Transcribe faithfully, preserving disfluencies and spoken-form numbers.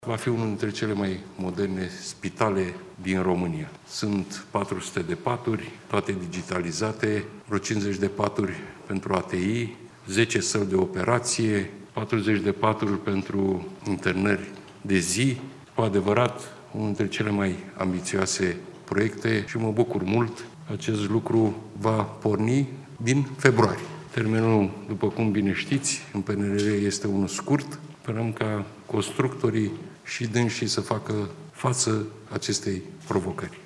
Va fi unul dintre cele mai moderne spitale din România. Sunt patru sute de paturi, toate digitalizate, vreo cincizeci de paturi pentru A T I, zece săli de operație, patruzeci de paturi pentru internări de zi. Cu adevărat, unul dintre cele mai ambițioase proiecte și mă bucur mult. Acest lucru va porni din februarie. Termenul, după cum bine știți, în P N R R este unul scurt. Sperăm ca constructorii și dânsii să facă față acestei provocări.